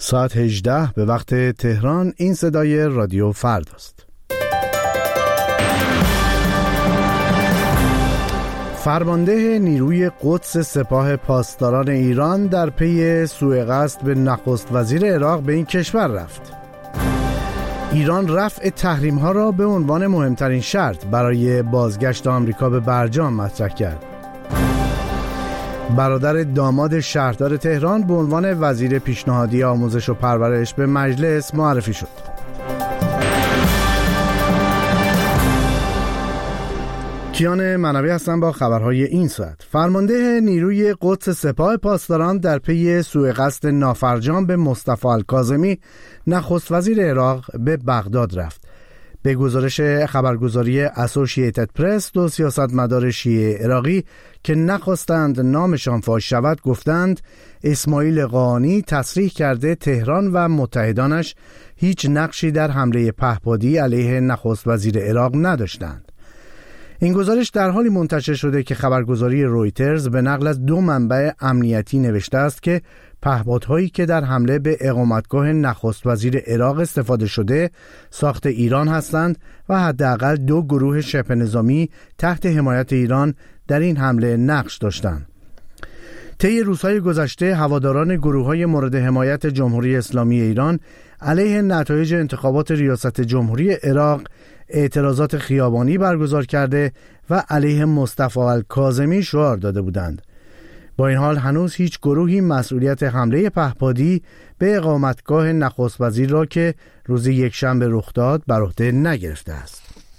ساعت 18 به وقت تهران. این صدای رادیو فرداست. فرمانده نیروی قدس سپاه پاسداران ایران در پی سوء قصد به نخست وزیر عراق به این کشور رفت. ایران رفع تحریم‌ها را به عنوان مهمترین شرط برای بازگشت آمریکا به برجام مطرح کرد. برادر داماد شهردار تهران به عنوان وزیر پیشنهادی آموزش و پرورش به مجلس معرفی شد. کیان منوی هستم با خبرهای این ساعت. فرمانده نیروی قدس سپاه پاسداران در پی سوء قصد نافرجام به مصطفی الکاظمی نخست وزیر عراق به بغداد رفت. به گزارش خبرگزاری اسوسییتد پرس، دو سیاستمدار شیعه عراقی که نخواستند نامشان فاش شود گفتند اسماعیل قاآنی تصریح کرده تهران و متحدانش هیچ نقشی در حمله پهپادی علیه نخست وزیر عراق نداشتند. این گزارش در حالی منتشر شده که خبرگزاری رویترز به نقل از دو منبع امنیتی نوشته است که پهپادهایی که در حمله به اقامتگاه نخست وزیر عراق استفاده شده ساخت ایران هستند و حداقل دو گروه شبه نظامی تحت حمایت ایران در این حمله نقش داشتند. طی روزهای گذشته هواداران گروه‌های مورد حمایت جمهوری اسلامی ایران علیه نتایج انتخابات ریاست جمهوری عراق اعتراضات خیابانی برگزار کرده و علیه مصطفی الکاظمی شعار داده بودند. با این حال هنوز هیچ گروهی مسئولیت حمله پهپادی به اقامتگاه نخست وزیر را که روز یکشنبه رخ داد بر عهده نگرفته است.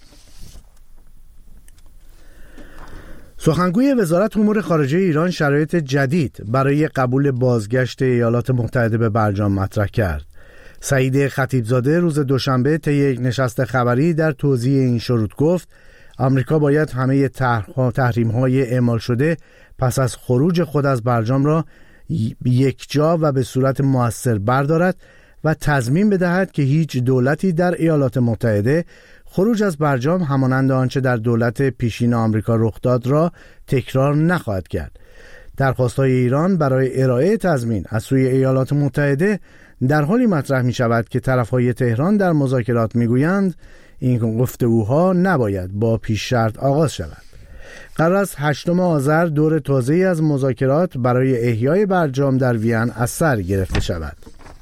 سخنگوی وزارت امور خارجه ایران شرایط جدید برای قبول بازگشت ایالات متحده به برجام مطرح کرد. سعید خطیبزاده روز دوشنبه طی یک نشست خبری در توضیح این شروط گفت آمریکا باید همه تحریم‌های اعمال شده پس از خروج خود از برجام را یکجا و به صورت مؤثر بردارد و تضمین بدهد که هیچ دولتی در ایالات متحده خروج از برجام همانند آنچه در دولت پیشین آمریکا رخ داد را تکرار نخواهد کرد. درخواست‌های ایران برای ارائه تضمین از سوی ایالات متحده در حالی مطرح می شود که طرف‌های تهران در مذاکرات می گویند این گفتگوها نباید با پیش شرط آغاز شود. قرار است 8 آذر دور تازه‌ای از مذاکرات برای احیای برجام در وین از سر گرفته شود.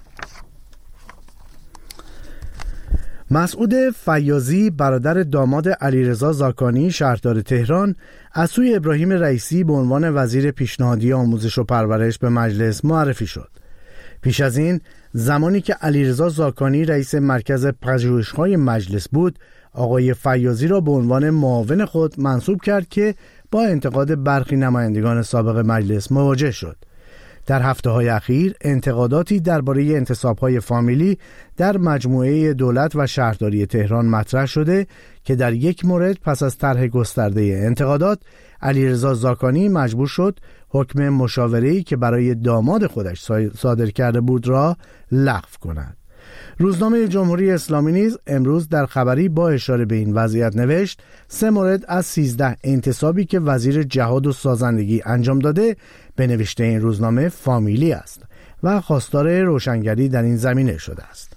مسعود فیاضی برادر داماد علیرضا زاکانی شهردار تهران از سوی ابراهیم رئیسی به عنوان وزیر پیشنهادی آموزش و پرورش به مجلس معرفی شد. پیش از این زمانی که علیرضا زاکانی رئیس مرکز پژوهش‌های مجلس بود، آقای فیاضی را به عنوان معاون خود منصوب کرد که با انتقاد برخی نمایندگان سابق مجلس مواجه شد. در هفته‌های اخیر انتقاداتی درباره انتصاب‌های فامیلی در مجموعه دولت و شهرداری تهران مطرح شده که در یک مورد پس از طرح گسترده انتقادات علیرضا زاکانی مجبور شد حکم مشاوره‌ای که برای داماد خودش صادر کرده بود را لغو کند. روزنامه جمهوری اسلامی نیز امروز در خبری با اشاره به این وضعیت نوشت 3 مورد از 13 انتصابی که وزیر جهاد و سازندگی انجام داده به نوشته این روزنامه فامیلی است و خواستار روشنگری در این زمینه شده است.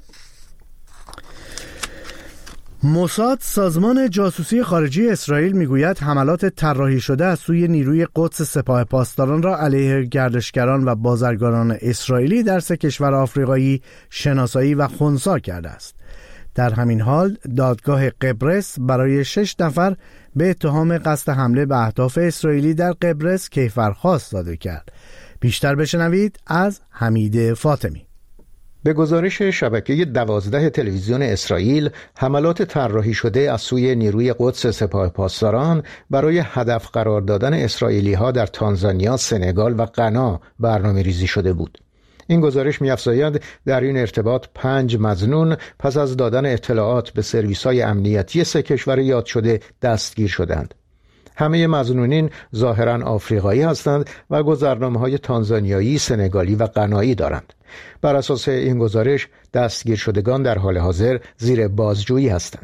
موساد سازمان جاسوسی خارجی اسرائیل میگوید حملات طراحی شده از سوی نیروی قدس سپاه پاسداران را علیه گردشگران و بازرگانان اسرائیلی در 3 کشور آفریقایی شناسایی و خنثی کرده است. در همین حال دادگاه قبرس برای 6 نفر به اتهام قصد حمله به اهداف اسرائیلی در قبرس کیفرخواست صادر کرد. بیشتر بشنوید از حمید فاطمی. به گزارش شبکه 12 تلویزیون اسرائیل، حملات طراحی شده از سوی نیروی قدس سپاه پاسداران برای هدف قرار دادن اسرائیلی‌ها در تانزانیا، سنگال و غنا برنامه‌ریزی شده بود. این گزارش می‌افزاید در این ارتباط 5 مظنون پس از دادن اطلاعات به سرویس‌های امنیتی 3 کشور یاد شده دستگیر شدند. همه مظنونین ظاهراً آفریقایی هستند و گذرنامه‌های تانزانیایی، سنگالی و غنایی دارند. بر اساس این گزارش دستگیر شدگان در حال حاضر زیر بازجویی هستند.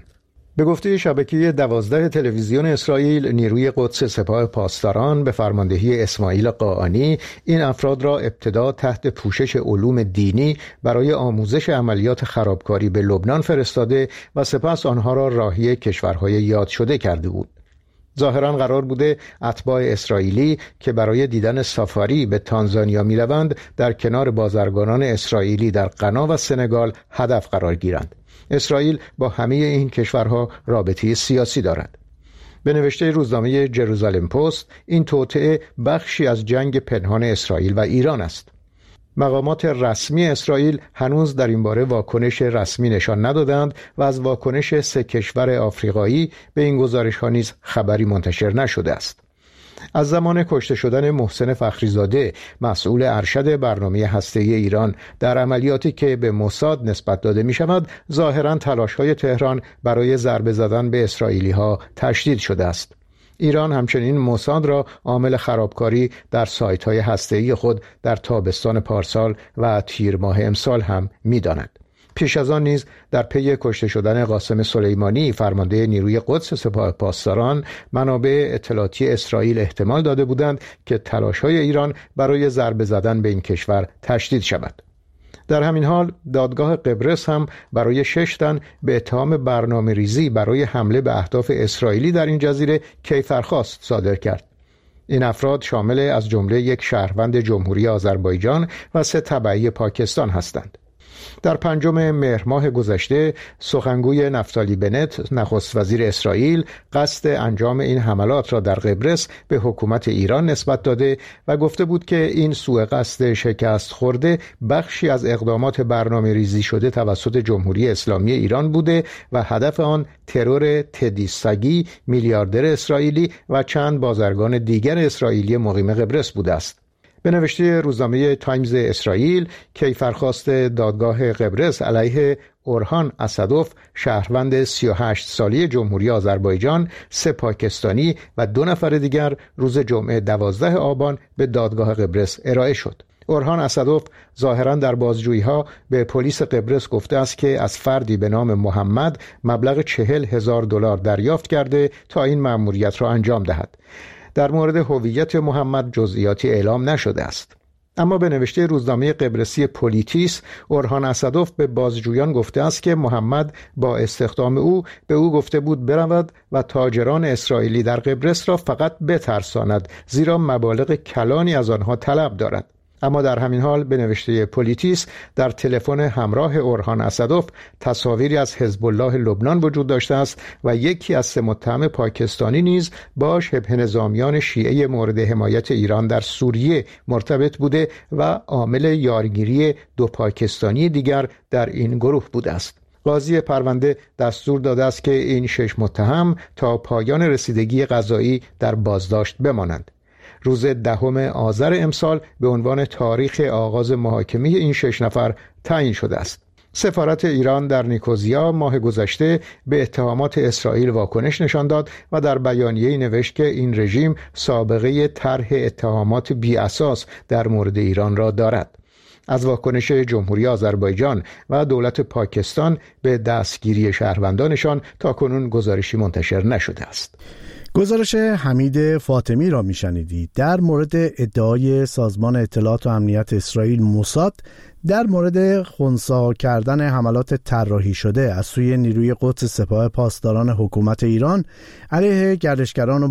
به گفته شبکه 12 تلویزیون اسرائیل، نیروی قدس سپاه پاسداران به فرماندهی اسماعیل قاآنی این افراد را ابتدا تحت پوشش علوم دینی برای آموزش عملیات خرابکاری به لبنان فرستاده و سپس آنها را راهی کشورهای یاد شده کرده بود. ظاهراً قرار بوده اتباع اسرائیلی که برای دیدن سافاری به تانزانیا می‌روند در کنار بازرگانان اسرائیلی در غنا و سنگال هدف قرار گیرند. اسرائیل با همه این کشورها رابطه سیاسی دارد. به نوشته روزنامه جروزالم پست، این توطئه بخشی از جنگ پنهان اسرائیل و ایران است. مقامات رسمی اسرائیل هنوز در این باره واکنش رسمی نشان ندادند و از واکنش 3 کشور آفریقایی به این گزارش‌ها نیز خبری منتشر نشده است. از زمان کشته شدن محسن فخریزاده، مسئول ارشد برنامه هسته‌ای ایران، در عملیاتی که به موساد نسبت داده می‌شود، ظاهراً تلاش‌های تهران برای ضربه زدن به اسرائیلی‌ها تشدید شده است. ایران همچنین موساد را عامل خرابکاری در سایت‌های هسته‌ای خود در تابستان پارسال و تیر ماه امسال هم می‌داند. پیش از آن نیز در پی کشته شدن قاسم سلیمانی، فرمانده نیروی قدس سپاه پاسداران، منابع اطلاعاتی اسرائیل احتمال داده بودند که تلاش‌های ایران برای ضربه زدن به این کشور تشدید شود. در همین حال دادگاه قبرس هم برای 6 تن به اتهام برنامه‌ریزی برای حمله به اهداف اسرائیلی در این جزیره کیفرخواست صادر کرد. این افراد شامل از جمله 1 شهروند جمهوری آذربایجان و 3 تبعی پاکستان هستند. در 5 مهر ماه گذشته سخنگوی نفتالی بنت، نخست وزیر اسرائیل، قصد انجام این حملات را در قبرس به حکومت ایران نسبت داده و گفته بود که این سوء قصد شکست خورده بخشی از اقدامات برنامه ریزی شده توسط جمهوری اسلامی ایران بوده و هدف آن ترور تدی سگی، میلیاردر اسرائیلی و چند بازرگان دیگر اسرائیلی مقیم قبرس بوده است. به نوشته روزنامه تایمز اسرائیل، کیفرخواست دادگاه قبرس علیه اورهان اسدوف، شهروند 38 سالی جمهوری آذربایجان، 3 پاکستانی و 2 نفر دیگر روز جمعه 12 آبان به دادگاه قبرس ارائه شد. اورهان اسدوف ظاهراً در بازجویی‌ها به پلیس قبرس گفته است که از فردی به نام محمد مبلغ $40,000 دریافت کرده تا این مأموریت را انجام دهد. در مورد هویت محمد جزئیاتی اعلام نشده است. اما به نوشته روزنامه قبرسی پولیتیس، اورهان اسدوف به بازجویان گفته است که محمد با استخدام او به او گفته بود برود و تاجران اسرائیلی در قبرس را فقط بترساند، زیرا مبالغ کلانی از آنها طلب دارد. اما در همین حال به نوشته پولیتیس، در تلفن همراه اورهان اسدوف تصاویری از حزب الله لبنان وجود داشته است و یکی از 3 متهم پاکستانی نیز با شبه نظامیان شیعه مورد حمایت ایران در سوریه مرتبط بوده و عامل یارگیری 2 پاکستانی دیگر در این گروه بوده است. قاضی پرونده دستور داده است که این 6 متهم تا پایان رسیدگی قضایی در بازداشت بمانند. روز 10 آذر امسال به عنوان تاریخ آغاز محاکمه این 6 نفر تعیین شده است. سفارت ایران در نیکوزیا ماه گذشته به اتهامات اسرائیل واکنش نشان داد و در بیانیه‌ای نوشت که این رژیم سابقه طرح اتهامات بی اساس در مورد ایران را دارد. از واکنش جمهوری آذربایجان و دولت پاکستان به دستگیری شهروندانشان تاکنون گزارشی منتشر نشده است. گزارش حمید فاطمی را میشنیدید در مورد ادعای سازمان اطلاعات و امنیت اسرائیل موساد در مورد خنثی کردن حملات طراحی شده از سوی نیروی قدس سپاه پاسداران حکومت ایران علیه گردشگران و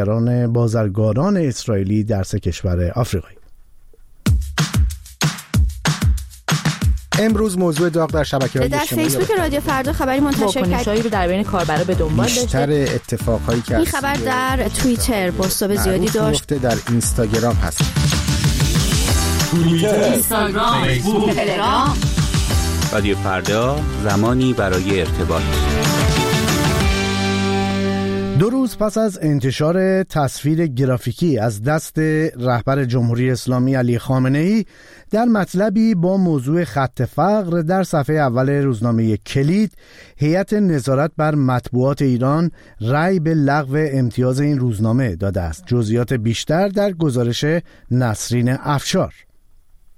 بازرگانان اسرائیلی در 3 کشور آفریقایی. امروز موضوع داغ در شبکه‌های اجتماعی در فیسبوک رادیو فردا خبری منتشر واکنش‌هایی رو در بین کاربرا به دنبال داشته. بیشتر اتفاقایی که این خبر در توییتر بازتاب زیادی داشت. در اینستاگرام هست. توییتر، اینستاگرام، فیسبوک، تلگرام. رادیو فردا، زمانی برای ارتباط. 2 روز پس از انتشار تصویر گرافیکی از دست رهبر جمهوری اسلامی علی خامنه‌ای در مطلبی با موضوع خط فقر در صفحه اول روزنامه کلید، هیئت نظارت بر مطبوعات ایران رأی به لغو امتیاز این روزنامه داده است. جزئیات بیشتر در گزارش نسرین افشار.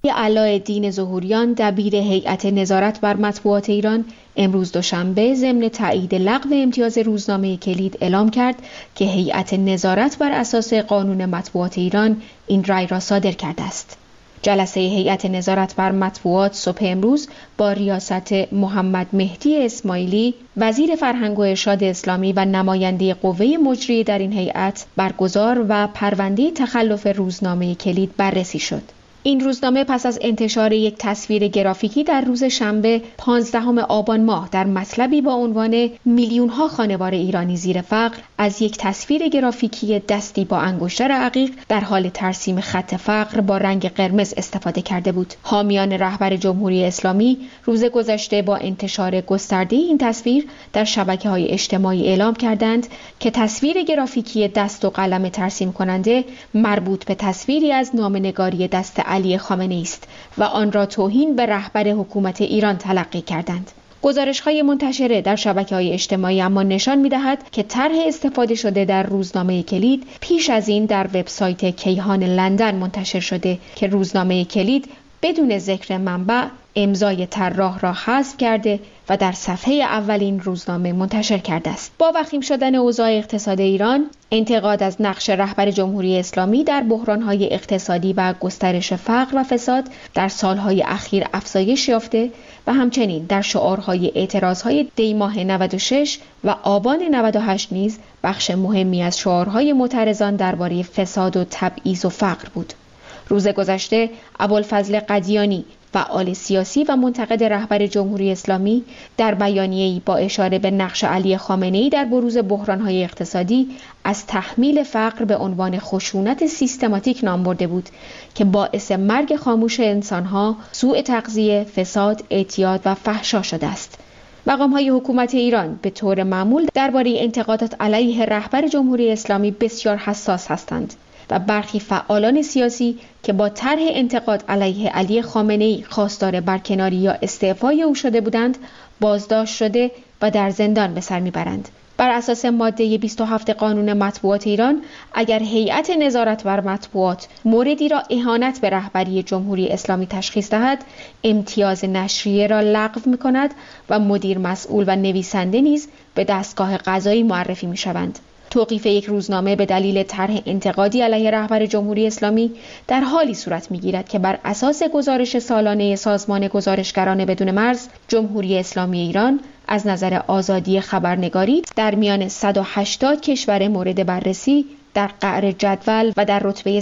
علاءالدین ظهوریان دبیر هیئت نظارت بر مطبوعات ایران امروز دوشنبه ضمن تایید لغو امتیاز روزنامه کلید اعلام کرد که هیئت نظارت بر اساس قانون مطبوعات ایران این رأی را صادر کرده است. جلسه هیئت نظارت بر مطبوعات صبح امروز با ریاست محمد مهدی اسماعیلی وزیر فرهنگ و ارشاد اسلامی و نماینده قوه مجریه در این هیئت برگزار و پرونده تخلف روزنامه کلید بررسی شد. این روزنامه پس از انتشار یک تصویر گرافیکی در روز شنبه 15 آبان ماه در مطلبی با عنوان میلیون‌ها خانوار ایرانی زیر فقر از یک تصویر گرافیکی دستی با انگشتر عقیق در حال ترسیم خط فقر با رنگ قرمز استفاده کرده بود. حامیان رهبر جمهوری اسلامی روز گذشته با انتشار گسترده این تصویر در شبکه‌های اجتماعی اعلام کردند که تصویر گرافیکی دست و قلم ترسیم کننده مربوط به تصویری از نامه‌نگاری دست علی خامنه‌ای است و آن را توهین به رهبر حکومت ایران تلقی کردند. گزارش‌های منتشره در شبکه‌های اجتماعی اما نشان می‌دهد که طرح استفاده شده در روزنامه کلید پیش از این در وبسایت کیهان لندن منتشر شده که روزنامه کلید بدون ذکر منبع امضای طراح را حذف کرده و در صفحه اول این روزنامه منتشر کرده است. با وخیم شدن اوضاع اقتصاد ایران، انتقاد از نقش رهبر جمهوری اسلامی در بحران‌های اقتصادی و گسترش فقر و فساد در سالهای اخیر افزایش یافته و همچنین در شعارهای اعتراضهای دی‌ماه 96 و آبان 98 نیز بخش مهمی از شعارهای معترضان درباره فساد و تبعیض و فقر بود. روز گذشته ابوالفضل قدیانی فعال سیاسی و منتقد رهبر جمهوری اسلامی در بیانیه‌ای با اشاره به نقش علی خامنه‌ای در بروز بحران‌های اقتصادی از تحمیل فقر به عنوان خشونت سیستماتیک نام برده بود که باعث مرگ خاموش انسان‌ها، سوء تغذیه، فساد، اعتیاد و فحشا شده است. مقام‌های حکومت ایران به طور معمول درباره انتقادات علیه رهبر جمهوری اسلامی بسیار حساس هستند و برخی فعالان سیاسی که با طرح انتقاد علیه علی خامنه‌ای خواستار برکناری یا استعفای او شده بودند بازداشت شده و در زندان به سر میبرند. بر اساس ماده 27 قانون مطبوعات ایران اگر هیئت نظارت بر مطبوعات موردی را اهانت به رهبری جمهوری اسلامی تشخیص دهد امتیاز نشریه را لغو می‌کند و مدیر مسئول و نویسنده نیز به دستگاه قضایی معرفی می‌شوند. توقیف یک روزنامه به دلیل طرح انتقادی علیه رهبر جمهوری اسلامی در حالی صورت می‌گیرد که بر اساس گزارش سالانه سازمان گزارشگران بدون مرز جمهوری اسلامی ایران از نظر آزادی خبرنگاری در میان 180 کشور مورد بررسی در قعر جدول و در رتبه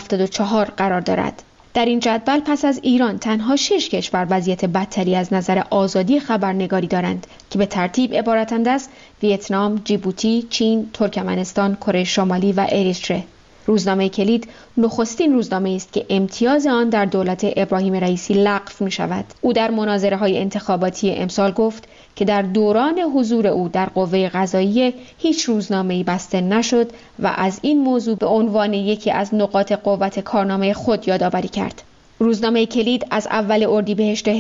174 قرار دارد. در این جدول پس از ایران تنها 6 کشور وضعیت بدتری از نظر آزادی خبرنگاری دارند که به ترتیب عبارتند از ویتنام، جیبوتی، چین، ترکمنستان، کره شمالی و اریتره. روزنامه کلید نخستین روزنامه است که امتیاز آن در دولت ابراهیم رئیسی لغو می شود. او در مناظره‌های انتخاباتی امسال گفت که در دوران حضور او در قوه قضاییه هیچ روزنامه‌ای بسته نشد و از این موضوع به عنوان یکی از نقاط قوت کارنامه خود یادآوری کرد. روزنامه کلید از اول اردیبهشت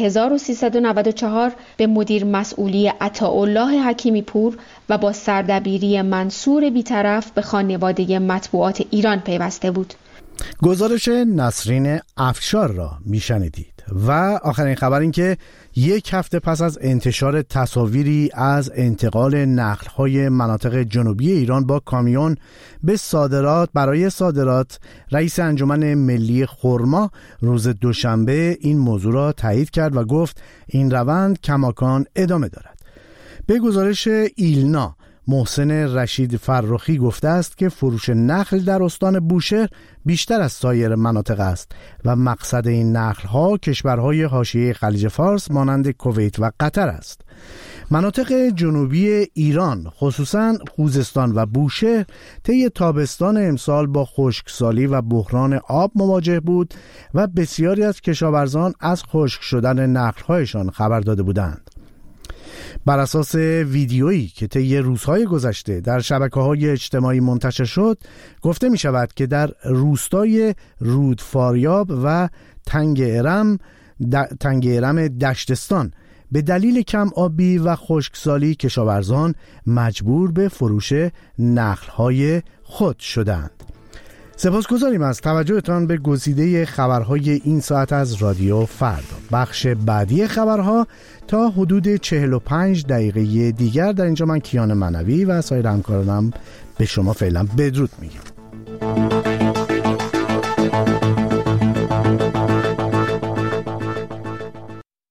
1394 به مدیر مسئولی عطاالله حکیمی پور و با سردبیری منصور بیطرف به خانواده مطبوعات ایران پیوسته بود. گزارش نسرین افشار را میشنیدید. و آخرین خبر این که یک هفته پس از انتشار تصاویری از انتقال نخل‌های مناطق جنوبی ایران با کامیون به صادرات برای صادرات، رئیس انجمن ملی خرما روز دوشنبه این موضوع را تایید کرد و گفت این روند کماکان ادامه دارد. به گزارش ایلنا، محسن رشید فرخی گفته است که فروش نخل در استان بوشهر بیشتر از سایر مناطق است و مقصد این نخل‌ها کشورهای حاشیه خلیج فارس مانند کویت و قطر است. مناطق جنوبی ایران خصوصاً خوزستان و بوشهر طی تابستان امسال با خشکسالی و بحران آب مواجه بود و بسیاری از کشاورزان از خشک شدن نخل‌هایشان خبر داده بودند. بر اساس ویدیویی که طی روزهای گذشته در شبکه‌های اجتماعی منتشر شد، گفته می شود که در روستای رودفاریاب و تنگ ارم دشتستان به دلیل کم آبی و خشکسالی کشاورزان مجبور به فروش نخل‌های خود شدند. سپاسگزاریم از توجهتان به گزیده خبرهای این ساعت از رادیو فردا. بخش بعدی خبرها تا حدود 45 دقیقه دیگر. در اینجا من کیان منوی و سایر همکارانم به شما فعلا بدرود میگم.